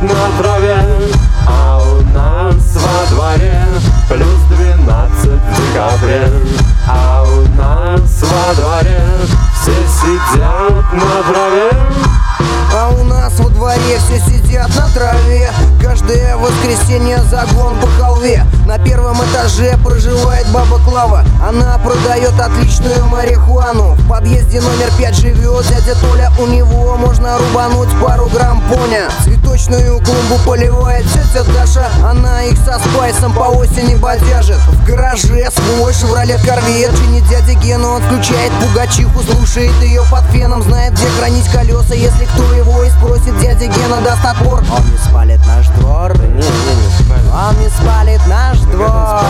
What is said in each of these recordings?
на траве, а у нас во дворе плюс 12 в декабре. А у нас во дворе все сидят на траве. А у нас во дворе все сидят на траве. Каждое воскресенье загон по халве. На первом этаже проживает баба Клава. Она продает отличную марихуану. В подъезде номер 5 живет дядя Толя. У него можно рубануть пару грамм поня. Цветочную клумбу поливает тетя Даша. Она их со спайсом по осени бодяжит. В гараже свой Шевроле Корвет. Чинит дядя Гена, он включает пугачиху. Слушает ее под феном, знает, где хранить колеса. Если кто его и спросит, дядя Гена даст отпор. Он не спалит наш двор. Не спалит. Он не спалит наш двор.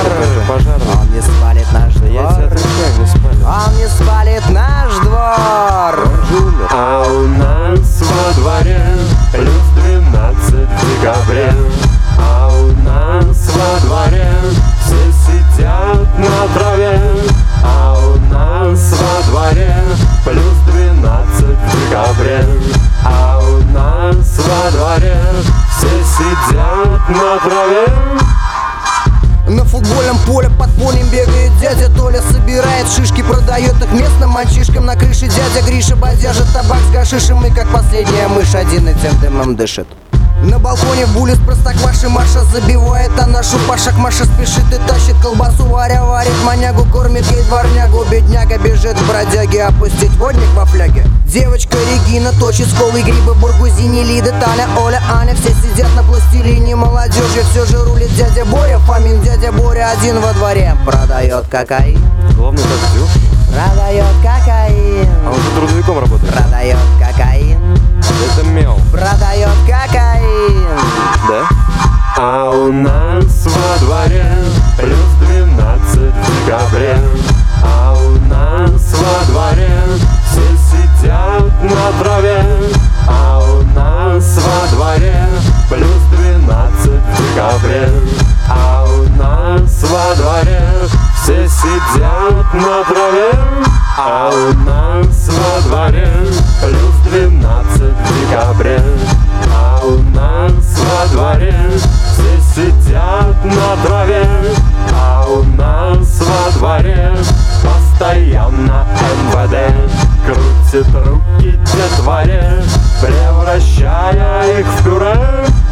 Он не спалит наш двор. Я тебе отвечаю, не спалит. Он не спалит наш двор. А у нас во дворе плюс 12 в декабре. А у нас во дворе все сидят на траве. А у нас во дворе плюс 12 в декабре. А у нас во дворе все сидят на траве. На футбольном поле под полем бегает дядя Толя. Собирает шишки, продает их местным мальчишкам. На крыше дядя Гриша бодяжит табак с гашишем. И как последняя мышь один этим дымом дышит. На балконе в булис простокваши Маша забивает, а нашу пашак Маша спешит и тащит колбасу. Варя варит манягу, кормит ей дворнягу. Бедняга бежит к бродяге опустить водник во фляге. Девочка Регина точит сколы грибы. Бургузини, Лида, Таня, Оля, Аня. Все сидят на пластилине, молодежи все же рулит дядя Боря. Фомин дядя Боря один во дворе. Продает кокаин. Главный дождю. Продает кокаин. А он же трудовиком работает. Продает кокаин. Это мел. Продает кокаин. Да? А у нас во дворе плюс 12 в декабре. А у нас во дворе все сидят на траве. А у нас во дворе плюс 12 в декабре. А у нас во дворе все сидят на траве. А у нас во дворе плюс 12 в декабре. А у нас во дворе все сидят на траве. А у нас во дворе постоянно МВД крутит руки детворе, превращая их в пюре.